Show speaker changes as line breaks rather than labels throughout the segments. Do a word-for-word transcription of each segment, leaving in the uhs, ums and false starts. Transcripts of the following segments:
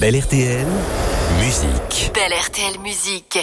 Belle R T L, musique.
Belle R T L musique.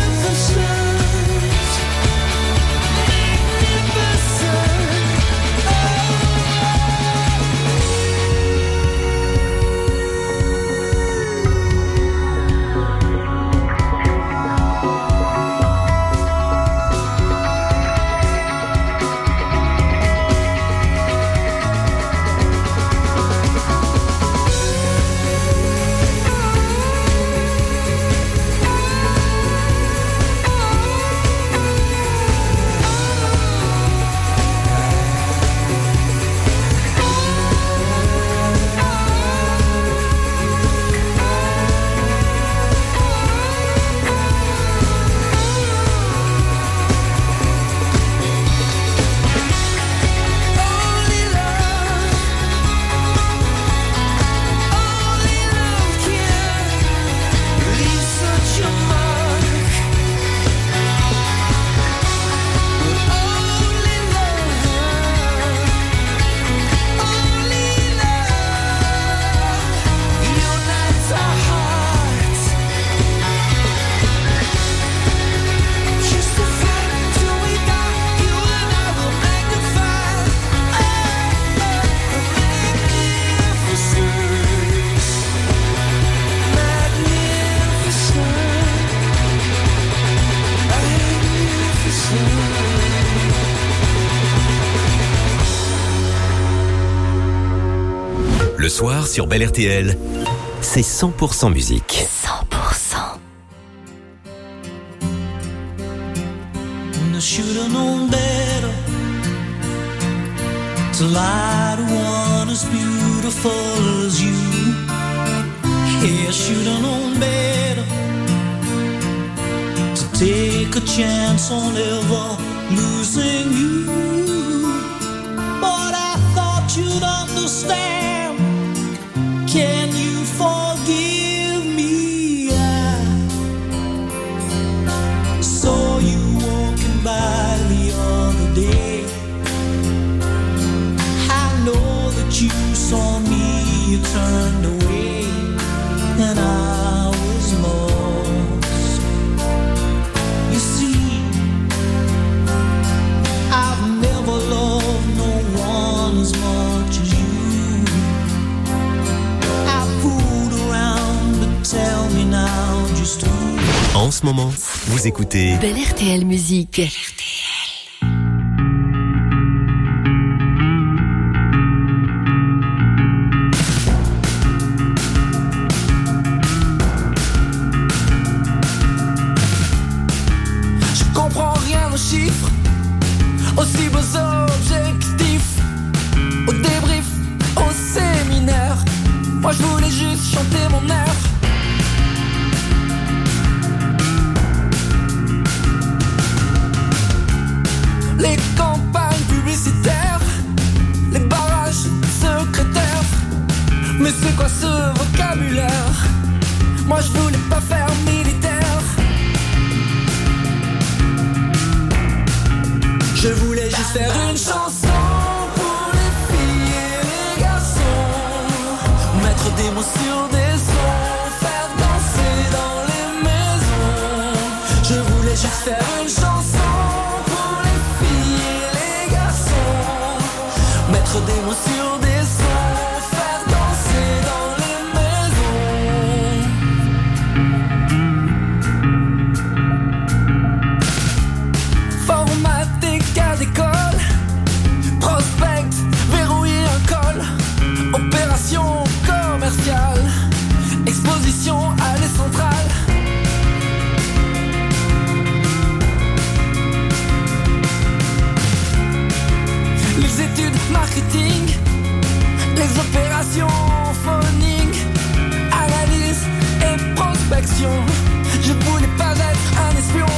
Oh
Le soir sur Bel R T L, c'est cent pour cent musique.
cent pour cent.
I should have known better to lie to one as beautiful as you. Yeah, I should have known better to take a chance on ever losing you. But I thought you'd understand. Can you forgive me? I saw you walking by the other day. I know that you saw me, you turned away, and I was lost. You see, I've never loved no one as much as you. I've fooled around, but tell me now just who.
En ce moment, vous écoutez
Bel R T L Musique.
Je comprends rien aux chiffres, aussi beaux objectifs, au débrief, au séminaire. Moi je voulais juste chanter mon air. Les campagnes publicitaires, les barrages secrétaires. Mais c'est quoi ce vocabulaire? Moi je voulais pas faire militaire. Je voulais juste faire une chanson pour les filles et les garçons, mettre des mots sur des sons, faire danser dans les maisons. Je voulais juste faire une chanson pour les filles et les garçons, mettre des mots sur des sons, faire danser dans les maisons. Formater cas d'école, prospect, verrouiller un col, opération commerciale, exposition allée centrale. Les études marketing, les opérations phoning, analyse et prospection. Je voulais pas être un espion.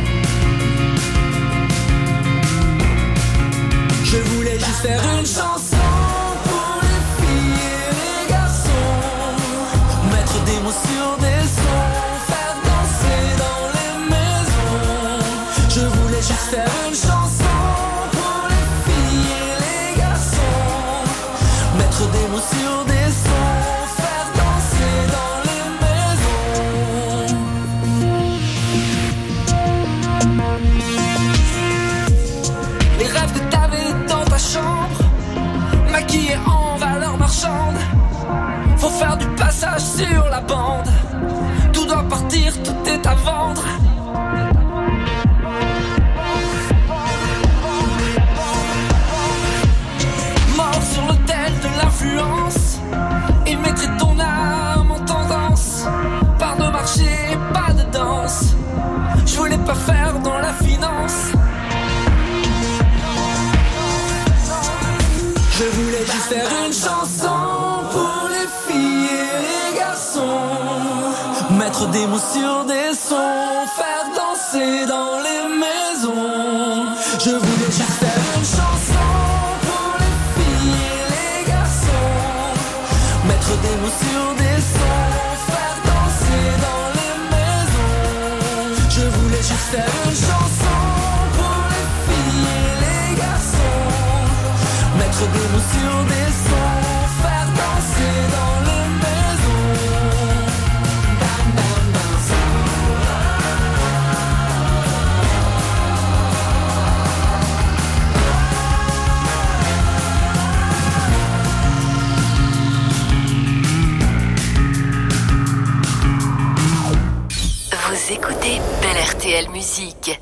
Je voulais juste faire une chanson pour les filles et les garçons, mettre des mots sur des sons, faire danser dans les maisons. Je voulais juste faire une chanson pour les filles et les garçons, mettre des mots sur des sons, faire danser dans les maisons. Les rêves que t'avais dans ta chambre, maquillés en valeur marchande. Faut faire du passage sur la bande. Tout doit partir, tout est à vendre. Mort sur l'autel de l'influence, ils mettraient ton âme en tendance. Pas de marché, pas de danse. Je voulais pas faire dans la finance. Je voulais juste faire une chanson pour les filles et les garçons, mettre des mots sur des sons, faire danser dans les maisons. Je voulais juste faire une chanson pour les filles et les garçons, mettre des mots sur des sons, faire danser dans les maisons. Je voulais juste faire une chanson pour les filles et les garçons, mettre des mots sur des sons, faire danser dans les maisons. Bam, bam, bam.
Vous écoutez Bel R T L Musique.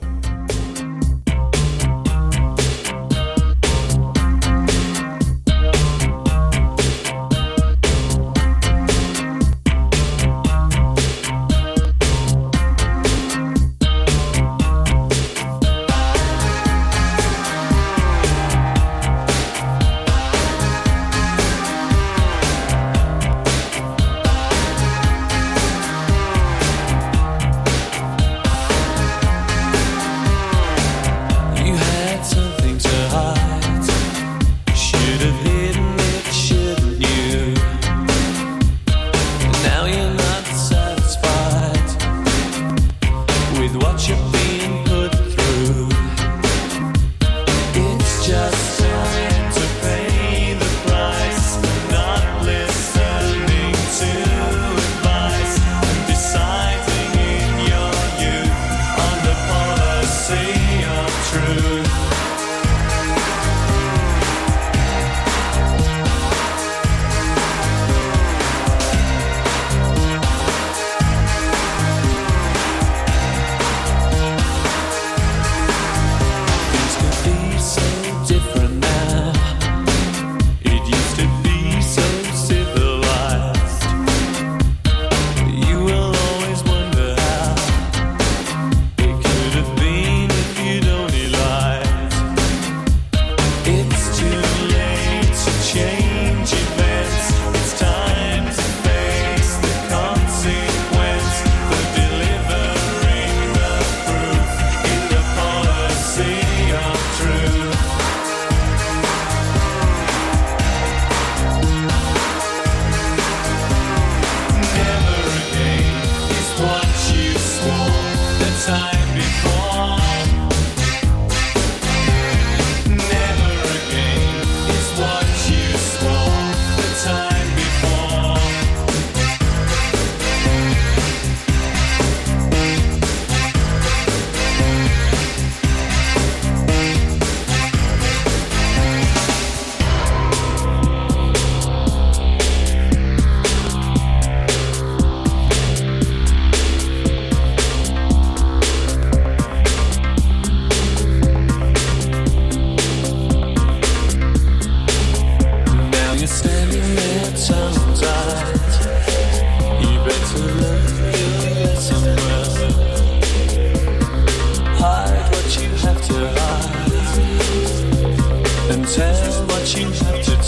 what you have to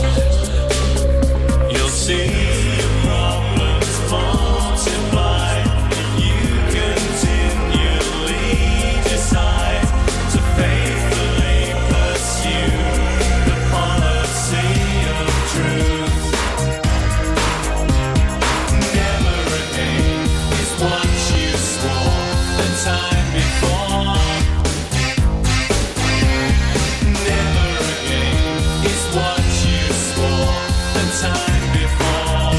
tell. You'll see your problems multiply. You continually decide to faithfully pursue the policy of truth. Never again is what you swore the time before. Never again is what you swore the time before.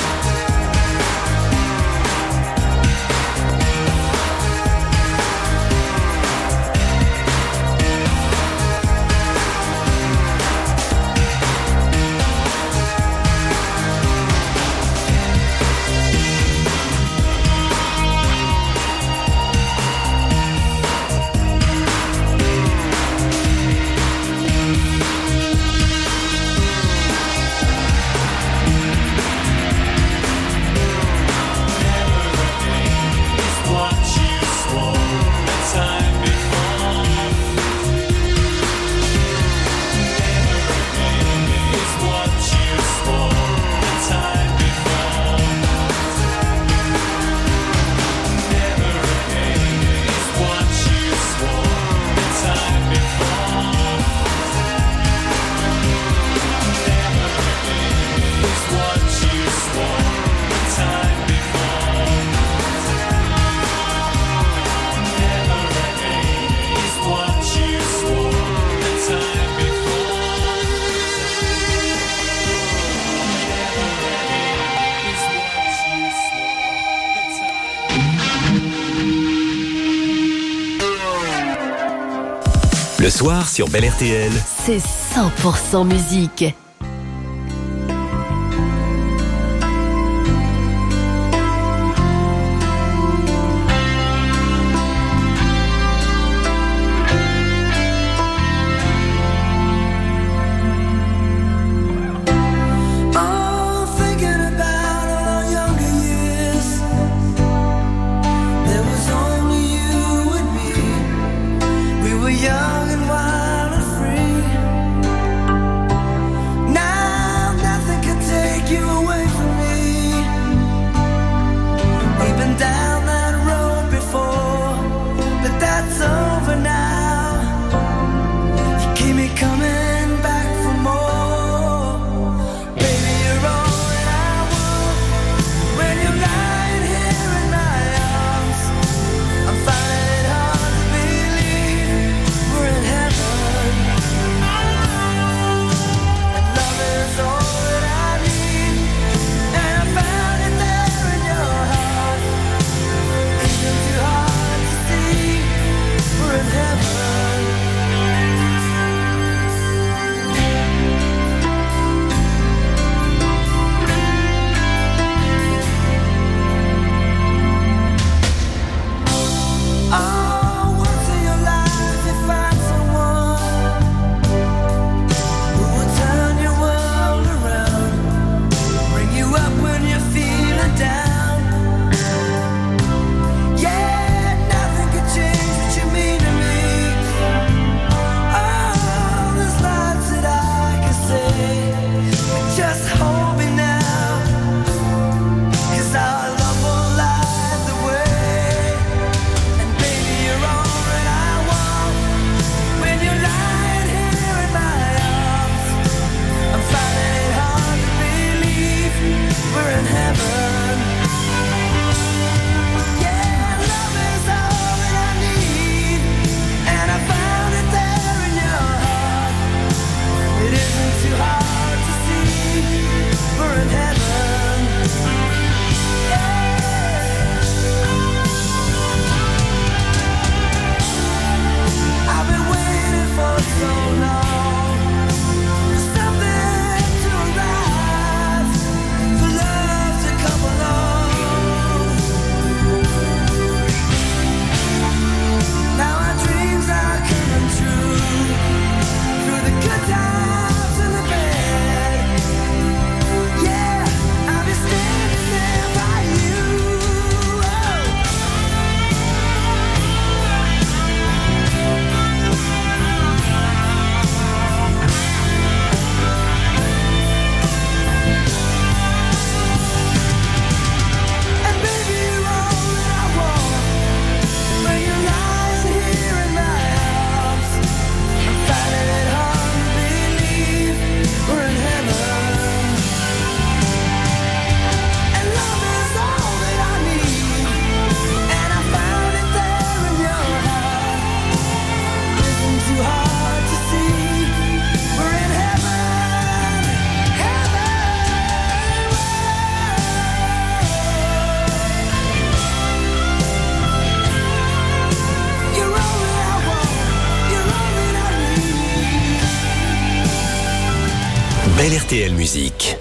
Le soir sur Bel R T L,
c'est cent pour cent musique.
Young and wild and free.
Belle R T L Musique.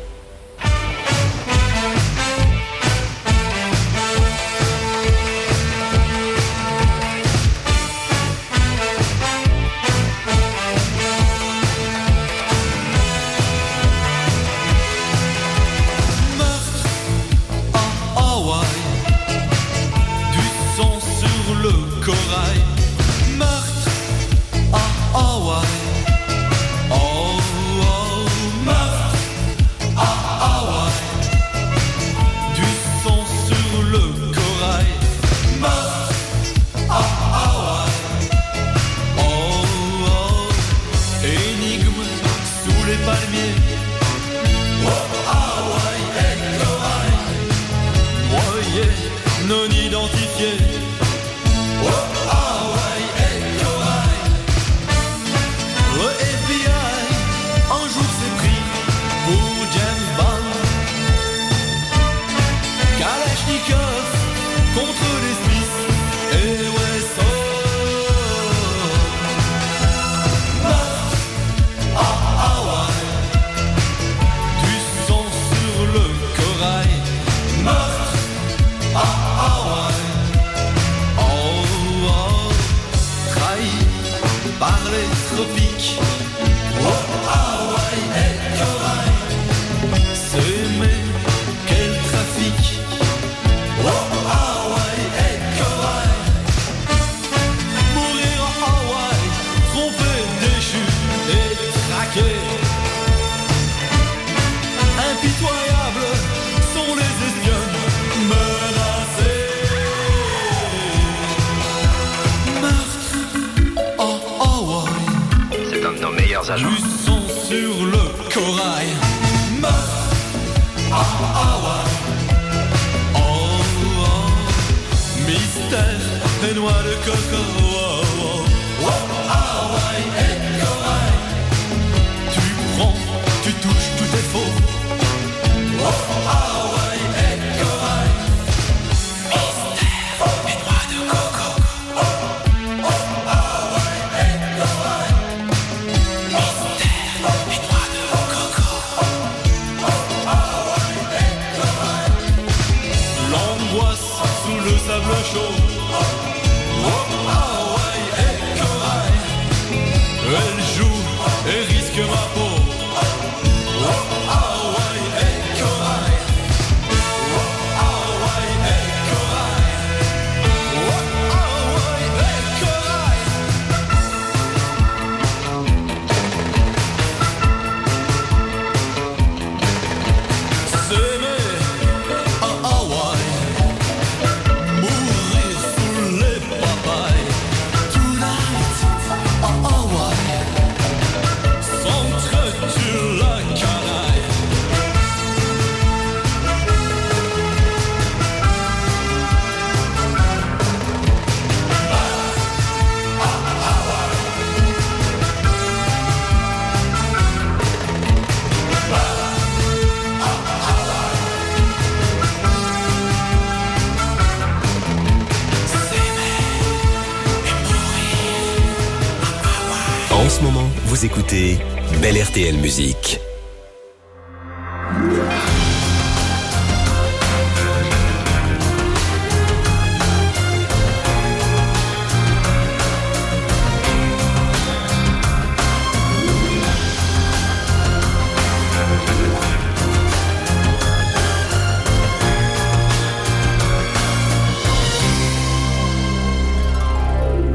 En ce moment, vous écoutez Belle R T L Musique.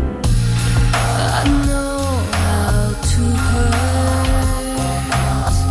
I know how to hurt.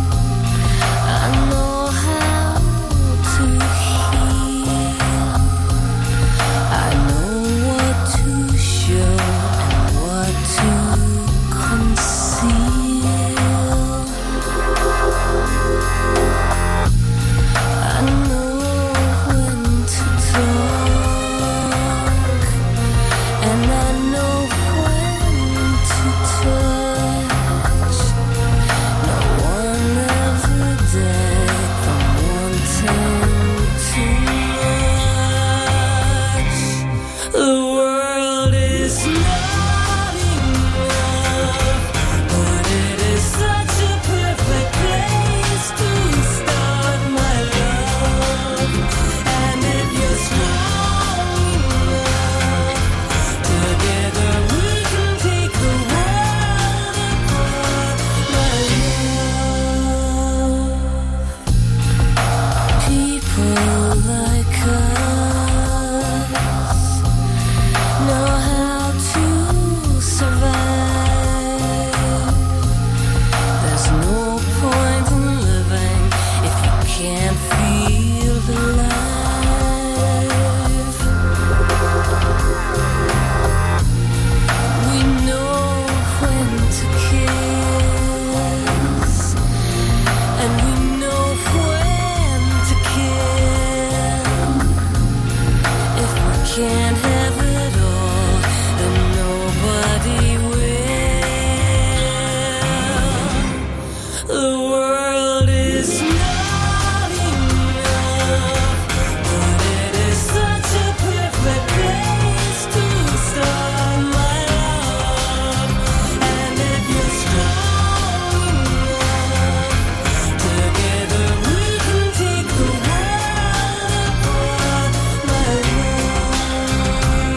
The world is not enough, but it is such a perfect place to start my love. And if you're strong enough, together we can take the world apart, my love.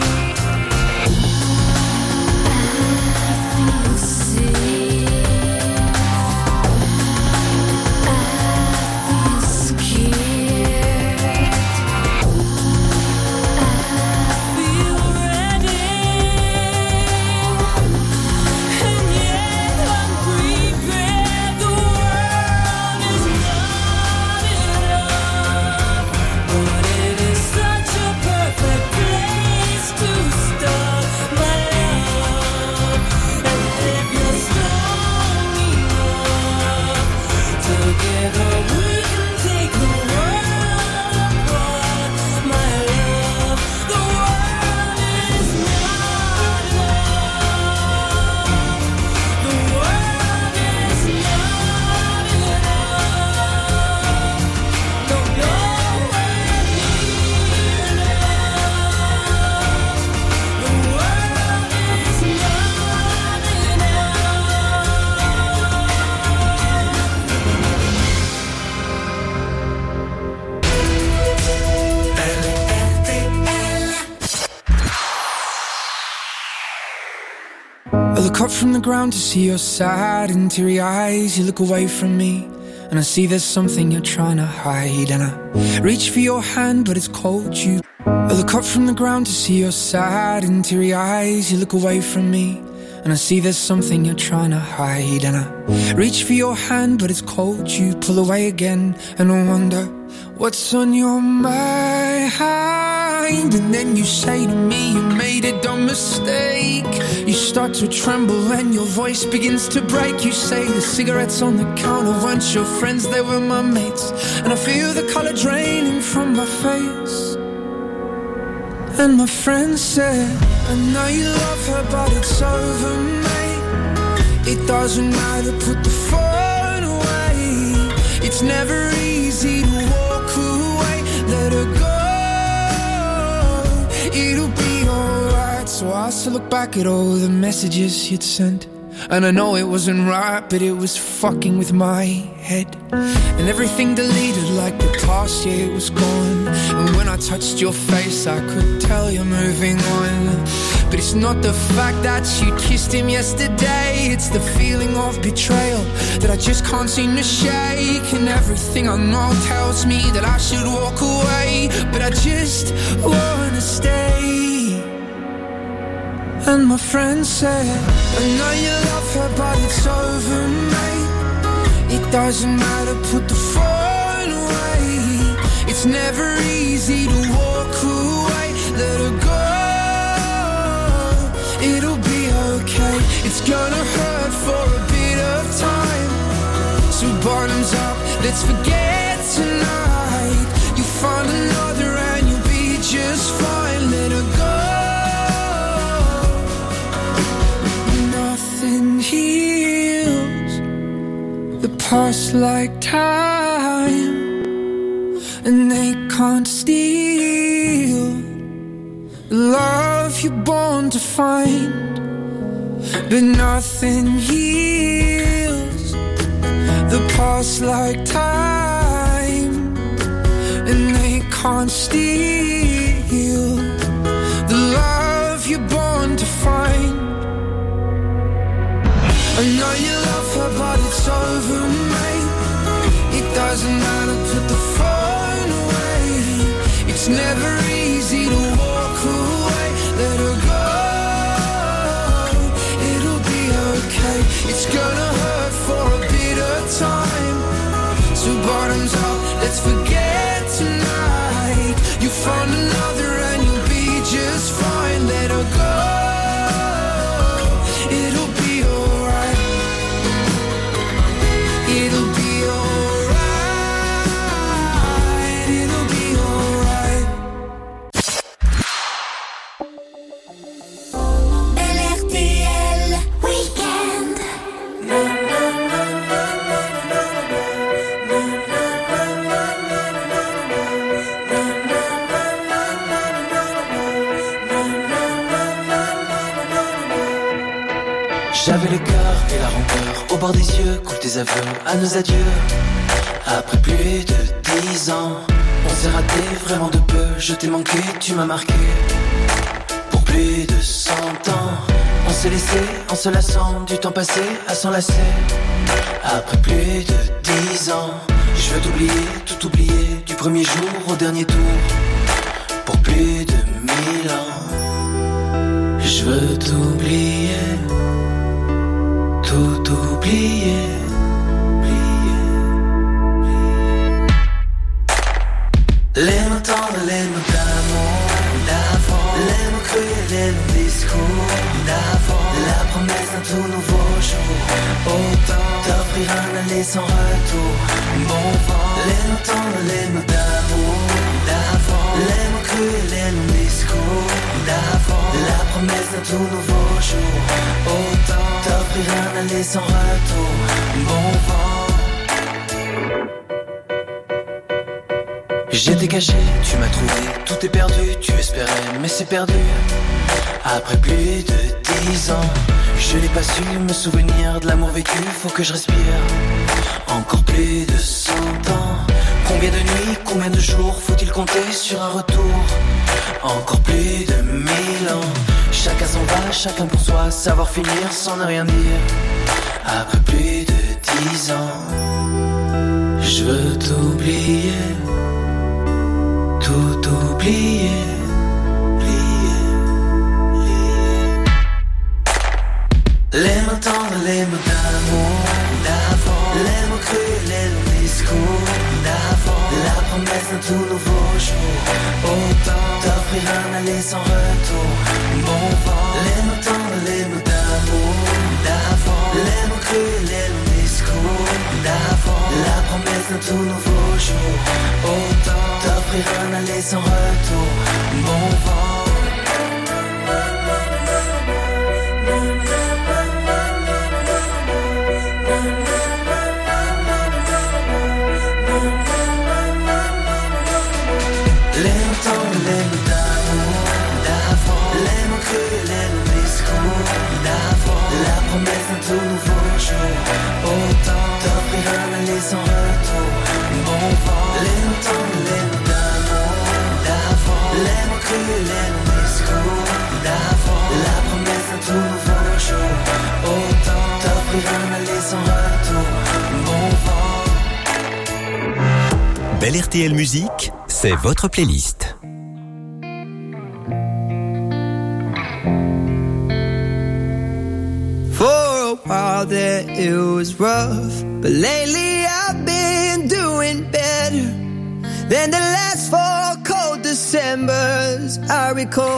I feel safe.
I look up from the ground to see your sad and teary eyes. You look away from me and I see there's something you're trying to hide. And I reach for your hand but it's cold. You I look up from the ground to see your sad and teary eyes. You look away from me and I see there's something you're trying to hide. And I reach for your hand but it's cold. You pull away again and I wonder what's on your mind. And then you say to me you made a dumb mistake. You start to tremble and your voice begins to break. You say the cigarettes on the counter weren't your friends, they were my mates. And I feel the color draining from my face. And my friend said, I know you love her but it's over, mate. It doesn't matter, put the phone away. It's never easy to walk away. Let her go, it'll be alright. So I still look back at all the messages you'd sent. And I know it wasn't right, but it was fucking with my head. And everything deleted like the past, yeah, it was gone. And when I touched your face, I could tell you're moving on. But it's not the fact that you kissed him yesterday. It's the feeling of betrayal that I just can't seem to shake. And everything I know tells me that I should walk away, but I just wanna stay. And my friend said, I know you love her but it's over, mate. It doesn't matter, put the phone away. It's never easy to walk away. Let her go, it'll be okay. It's gonna hurt for a bit of time. So bottoms up, let's forget tonight. You find another and you'll be just fine. Let her go. Nothing heals the past like time, and they can't steal the love you're born to find. But nothing heals the past like time, and they can't steal the love you're born to find. I know you love her but it's over, mate. It doesn't matter, put the phone away. It's never easy to walk away. Let her go, it'll be okay. It's gonna hurt for a bit of time. So bottoms up, let's forget tonight. You find another and you'll be just fine. Let her go, it'll be alright. It'll be alright. It'll be alright.
L R T L Weekend.
Na, na, na, na, na, na.
bord des yeux, coule tes aveux à nos adieux. Après plus de dix ans, on s'est raté vraiment de peu. Je t'ai manqué, tu m'as marqué. Pour plus de cent ans, on s'est laissé en se lassant. Du temps passé à s'enlacer. Après plus de dix ans, je veux t'oublier, tout oublier. Du premier jour au dernier tour. Pour plus de mille ans, je veux t'oublier, tout oublier. Les mots tendres, les mots d'amour, d'avant. Les mots crus, les mots discours, d'avant. La promesse d'un tout nouveau jour. Autant t'offrir un aller sans retour. Bon vent. Les mots tendres, les mots d'amour, d'avant. Les mots crus, les mots discours, d'avant. La promesse d'un tout nouveau jour. Autant t'offrir un aller sans retour. Bon vent. J'étais caché, tu m'as trouvé, tout est perdu, tu espérais, mais c'est perdu. Après plus de dix ans, je n'ai pas su me souvenir de l'amour vécu, faut que je respire. Encore plus de cent ans, combien de nuits, combien de jours faut-il compter sur un retour? Encore plus de mille ans, chacun s'en va, chacun pour soi, savoir finir sans ne rien dire. Après plus de dix ans, je veux t'oublier. Tout oublier, oublier, oublier. Les mots tendres, les mots d'amour, d'avant. Les mots crus, les longs discours, d'avant. La promesse d'un tout nouveau jour. Autant t'offrir un aller sans retour. Bon vent. Les mots tendres, les mots d'amour, d'avant. Les mots crus, les longs discours, d'avant. La promesse d'un tout nouveau jour. Autant t'offrir un aller sans retour. Bon vent. Les mots tendres, les mots d'amour, d'avant. Les mots crus, les longs discours, d'avant. La promesse d'un tout nouveau jour. Autant t'offrir un aller sans retour. Bon vent. Les mots tendres, les mots d'amour, d'avant. Les mots crus, les longs discours, d'avant. La promesse d'un tout nouveau jour. Autant t'offrir un aller sans retour. Bon vent.
Belle R T L Musique, c'est votre playlist.
For a while there it was rough, but lately I've been doing better than the last four cold Decembers I recall.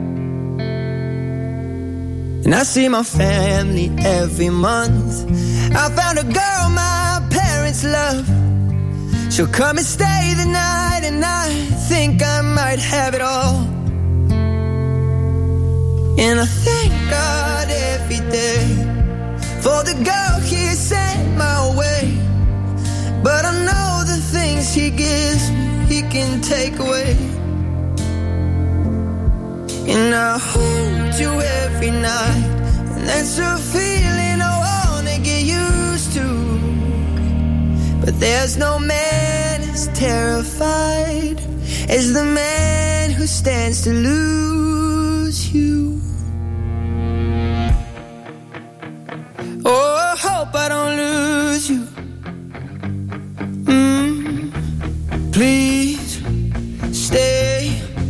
And I see my family every month. I found a girl my parents love. She'll come and stay the night, and I think I might have it all. And I thank God every day for the girl He sent my way. But I know the things He gives me, He can take away. And I hold you every night, and that's a feeling I wanna get used to. But there's no man as terrified as the man who stands to lose you. Oh, I hope I don't lose you. Mm, please stay.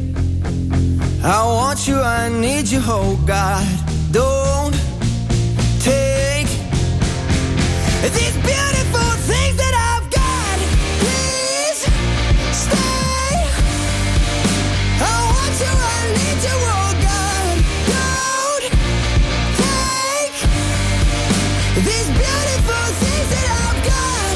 I want you, I need you, oh God. Don't take these beautiful things that I've got. Please stay. I want you, I need you, oh God. Don't take these beautiful things that I've got.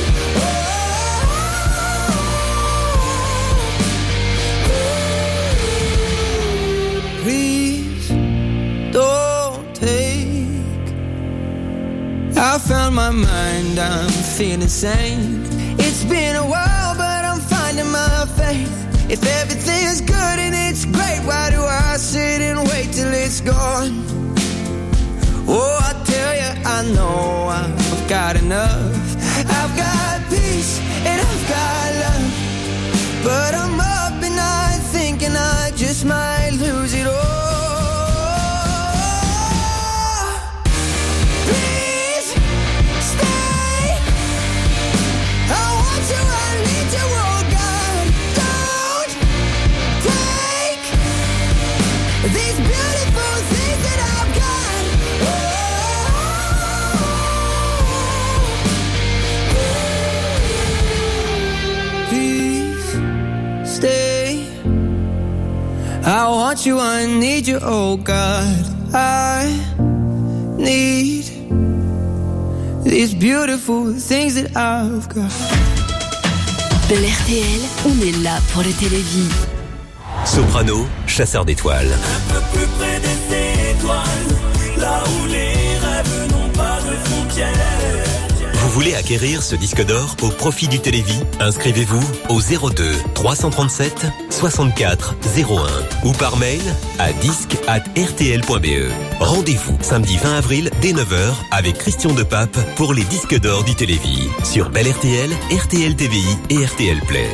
Oh, please don't take. I found my mind, I'm feeling sane. It's been a while, but I'm finding my faith. If everything's good and it's great, why do I sit and wait till it's gone? Oh, I tell you, I know I've got enough. I've got peace and I've got love, but I'm up at night thinking I just might lose it all. Please stay. I want you, I need you, oh God. Don't take these beautiful things that I've got. Oh. Please stay. I want you, I need you, oh God. I need these beautiful things that I've got.
Bel R T L, on est là pour le télévis.
Soprano, chasseur d'étoiles.
Un peu plus près des étoiles, là où les rêves n'ont pas de frontières.
Vous voulez acquérir ce disque d'or au profit du Télévis? Inscrivez-vous au zéro deux trois cent trente-sept soixante-quatre zéro un ou par mail à disque arobase r t l point b e. Rendez-vous samedi vingt avril dès neuf heures avec Christian Depape pour les disques d'or du Télévis sur Bel R T L, R T L T V I et R T L Play.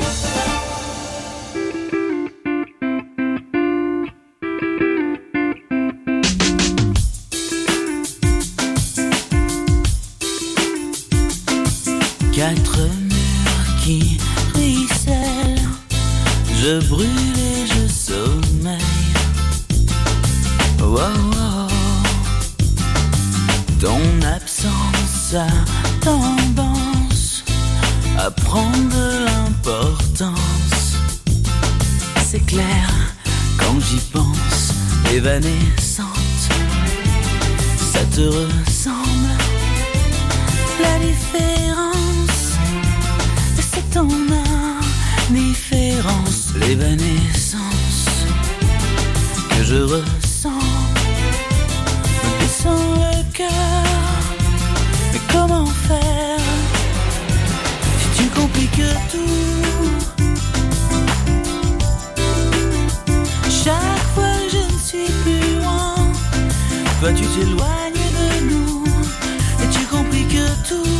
Quatre murs qui ruissellent, je brûle et je sommeille. Oh, oh, oh. Ton absence a tendance à prendre de l'importance. C'est clair quand j'y pense, évanescente, ça te ressemble. La différence, c'est ton indifférence, l'évanescence que je ressens me descend le cœur. Mais comment faire si tu compliques tout? Chaque fois que je ne suis plus loin, toi tu t'éloignes de nous et tu compliques tout.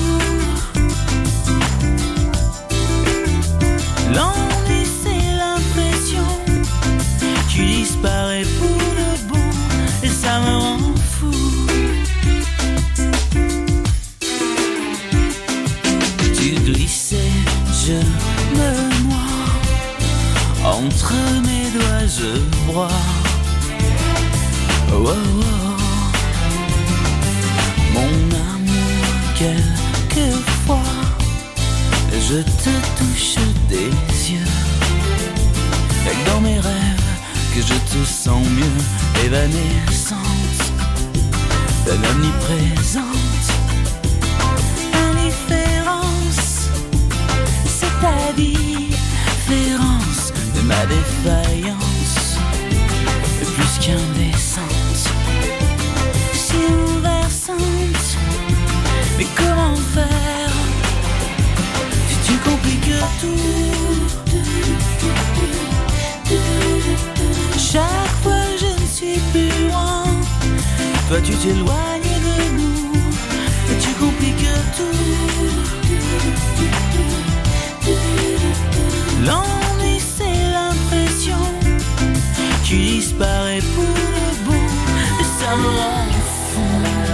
L'ennui c'est l'impression, tu disparais pour de bon et ça me rend fou. Tu glissais, je me noie, entre mes doigts je broie. Oh, oh, oh. Mon amour, quelquefois je te touche des yeux, et que dans mes rêves que je te sens mieux, évanescente, de l'omniprésente indifférence, c'est ta différence de ma défaillance, et plus qu'indécente, si bouleversante. Mais comment faire si tu compliques tout? Chaque fois que je ne suis plus loin, toi tu t'éloignes de nous et tu compliques tout. L'ennui c'est l'impression, tu disparais pour le bon et ça me rend fou.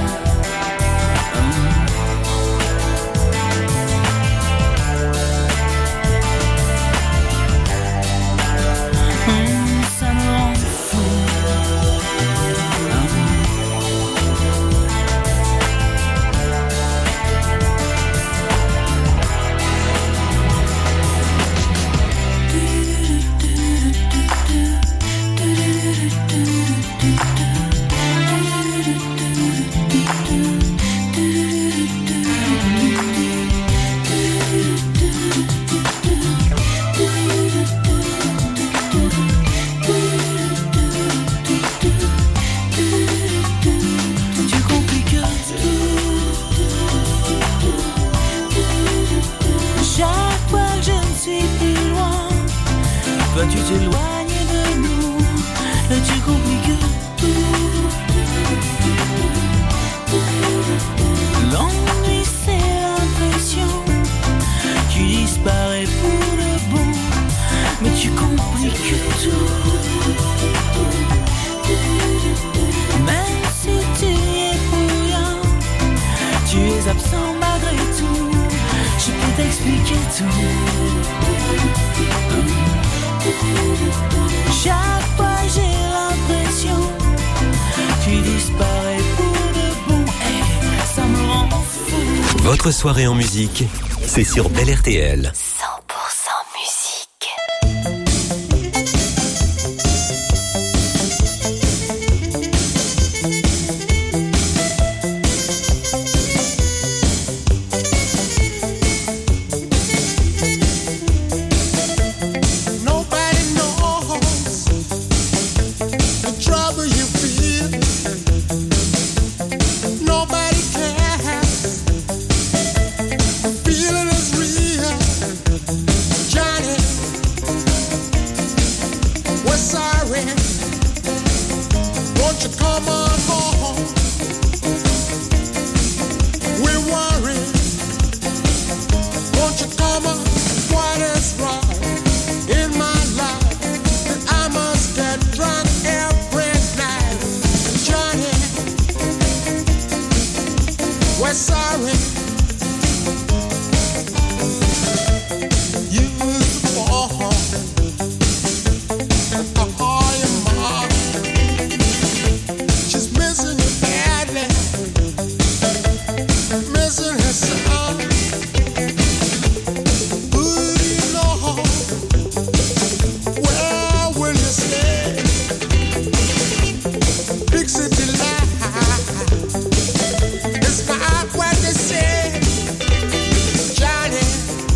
Toi tu t'éloignes de nous et tu compliques tout. L'ennui c'est tout. Chaque fois j'ai l'impression tu disparais pour de bon et ça me rend fou.
Votre soirée en musique, c'est sur Bel R T L.
cent pour cent musique.
Nobody knows the trouble you feel. Nobody cares. The feeling is real. Johnny, we're sorry. Won't you come on home? We're worried. Won't you come on? What is wrong in my life that I must get drunk every night? Johnny, we're sorry. You was born with a heart in mom. She's missing you badly, missing her son. Who do you know? Where will you stay? Big city life, it's not what they say. Johnny,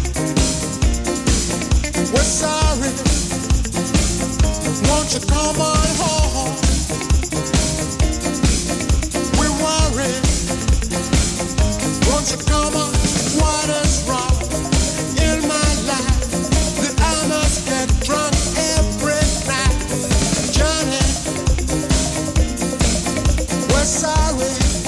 we're sorry. Won't you come on home? We're worried. Won't you come on? What is wrong in my life that I must get drunk every night? Johnny, we're sorry.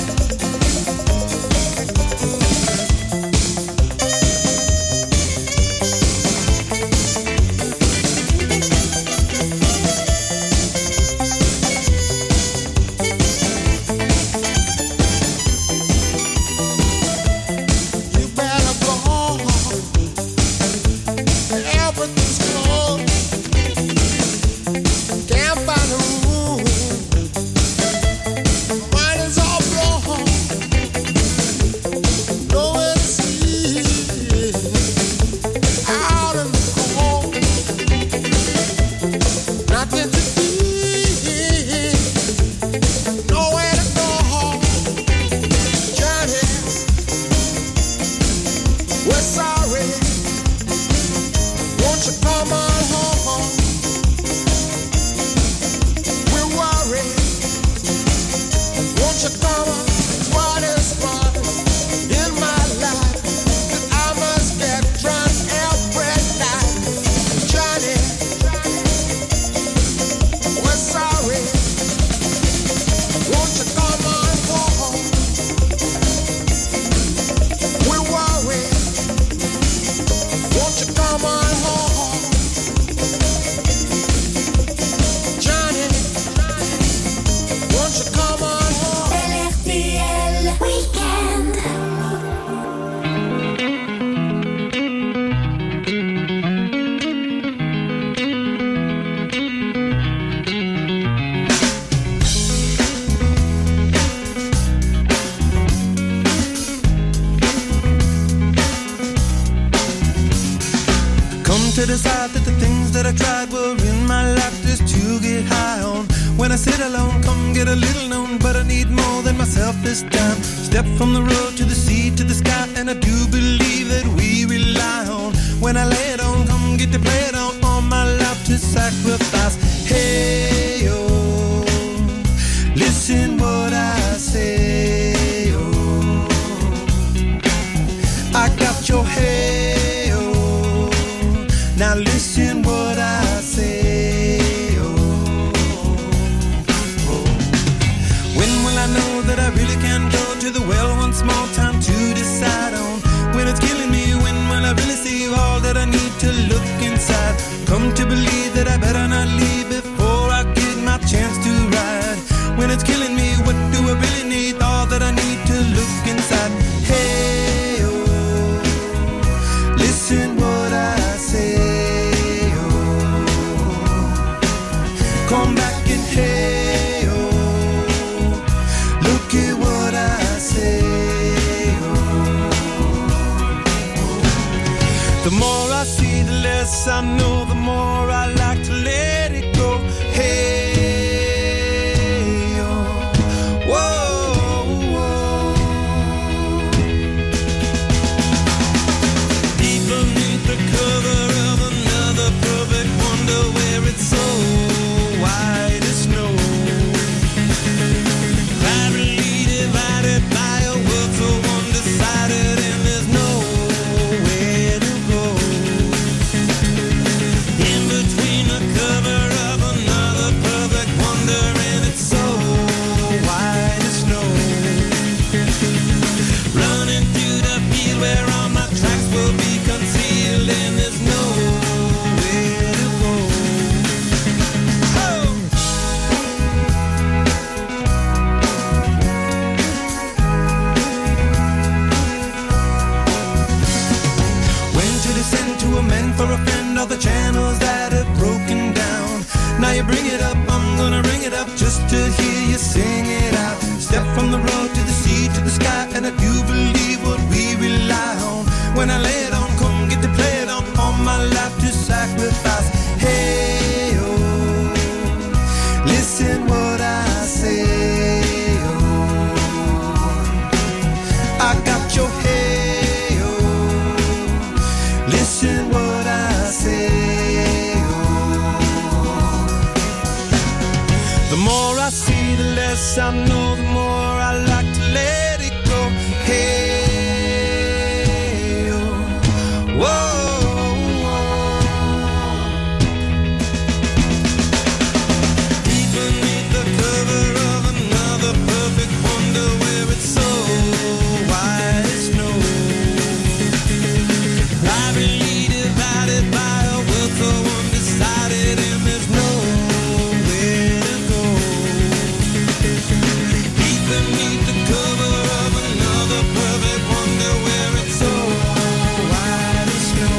You better go home. Everything's closed. Can't find a room. Mine is all blown. Nowhere to sleep. Out in the cold. Nothing to eat. Nowhere to go. Johnny, we're sorry. Won't you come on home? We're worried. Won't you come on? What is wrong in my life that I must get drunk every night? Johnny, we're sorry. Won't you come on home? We're worried. Won't you come on home? Johnny, won't you come on home?
Bel R T L Weekend.
Come to decide that the things that I tried were in my life just to get high on. When I sit alone, come get a little known, but I need more than myself this time. Step from the road to the sea to the sky, and I do believe that we rely on. When I lay it on, come get to play it on, all my life to sacrifice. Hey, oh, listen what I say, oh, I got your hey, oh, now listen what I say, oh, oh. When will I know that I really can go to the well once more? Time to decide on when it's killing me. When will I really see all that I need to look inside? Come to believe that I better not leave before I get my chance to ride. When it's killing me, what do I really need? All that I need to look inside. Hey, oh, listen. The more I see, the less I know, the more I like to let it go. Hey, oh, whoa, whoa. Deep beneath the cover of another perfect wonder where it's so white as snow. Privately divided by a world so undecided, and there's nowhere to go. In between the cover of another perfect wonder, and it's so white as snow. Running through the field where all my tracks will be concealed, and there's nowhere to go. Oh! When to descend to amend for a friend all the channels that have broken down. Now you bring it up, I'm gonna ring it up just to hear you sing it out. Step from the road to the sea to the sky, and I do believe what we rely on. When I lay it on, come get to play it on, all my life to sacrifice. Hey, oh, listen what I say, oh, I got your hey, oh, listen what I say, oh. The more I see, the less I know, the more I like to let it go. Hey, oh, whoa, whoa. Deep beneath the cover of another perfect wonder where it's so white as snow. Privately divided by a world so undecided, and there's nowhere to go. Deep beneath the cover of another perfect wonder where it's so white as snow.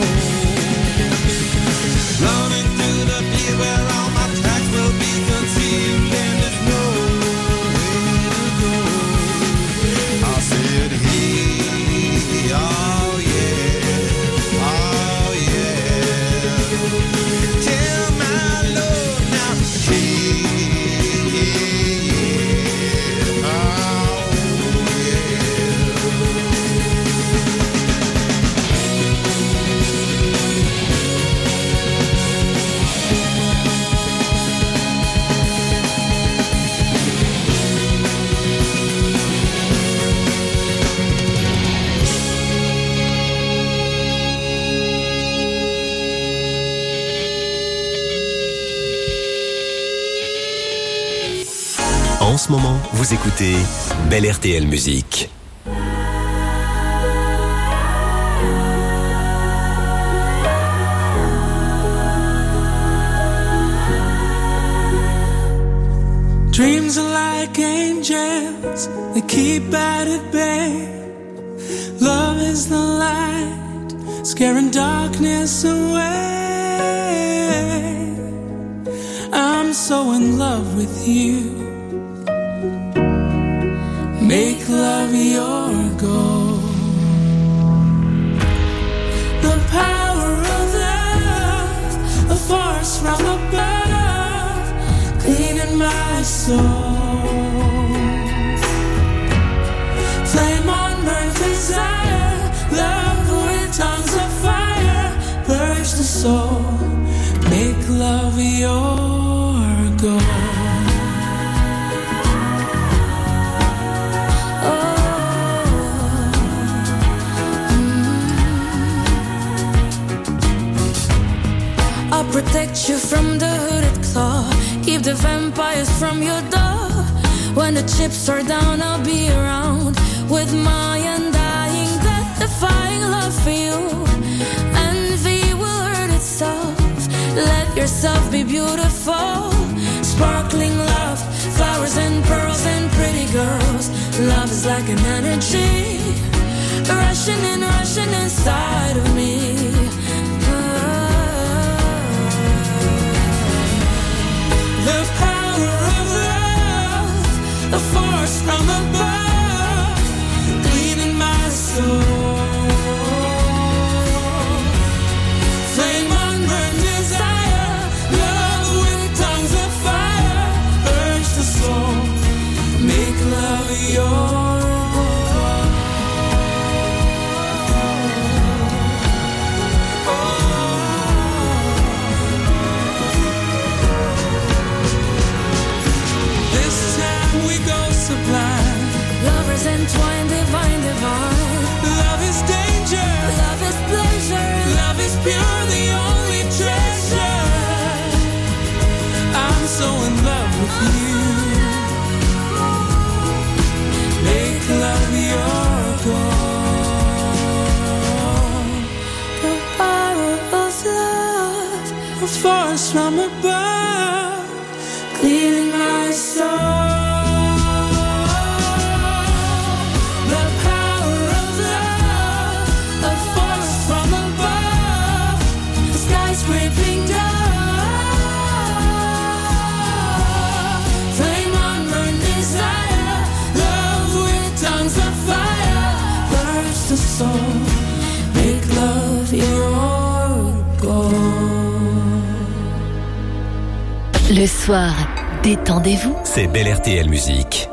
Running through the field where all my tracks will be concealed, and there's nowhere to go. I said, hey, oh yeah, oh yeah. Tell my Lord now, hey, yeah, oh
En ce moment, vous écoutez Belle R T L Musique.
Dreams are like angels, they keep out at bay. Love is the light, scaring darkness away. I'm so in love with you. Make love your goal. The power of love, a force from above, cleaning my soul. Flame on burn desire, love with tongues of fire, purge the soul. Make love your goal.
Protect you from the hooded claw, keep the vampires from your door. When the chips are down, I'll be around with my undying, death-defying love for you. Envy will hurt itself, let yourself be beautiful. Sparkling love, flowers and pearls and pretty girls. Love is like an energy, rushing and rushing inside of me. The power of love, a force from above, cleaning my soul.
you're the only treasure. I'm so in love with you. Make love your goal.
The power of love,
A force from above,
clearing my soul.
the power of love,
A force from above, the sky scraping down.
flame on burn desire, love with tongues of fire, burst the soul,
Make love your goal.
Le soir, détendez-vous.
C'est Bel R T L Musique.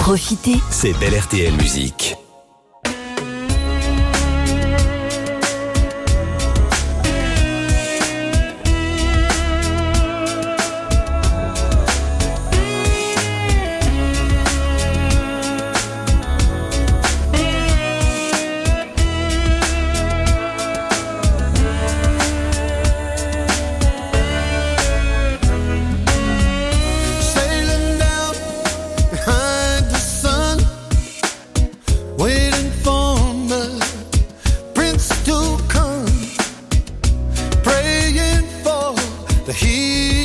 Profitez.
C'est Bel R T L Musique.
Sailing down behind the sun, waiting for the prince to come, praying for the healing.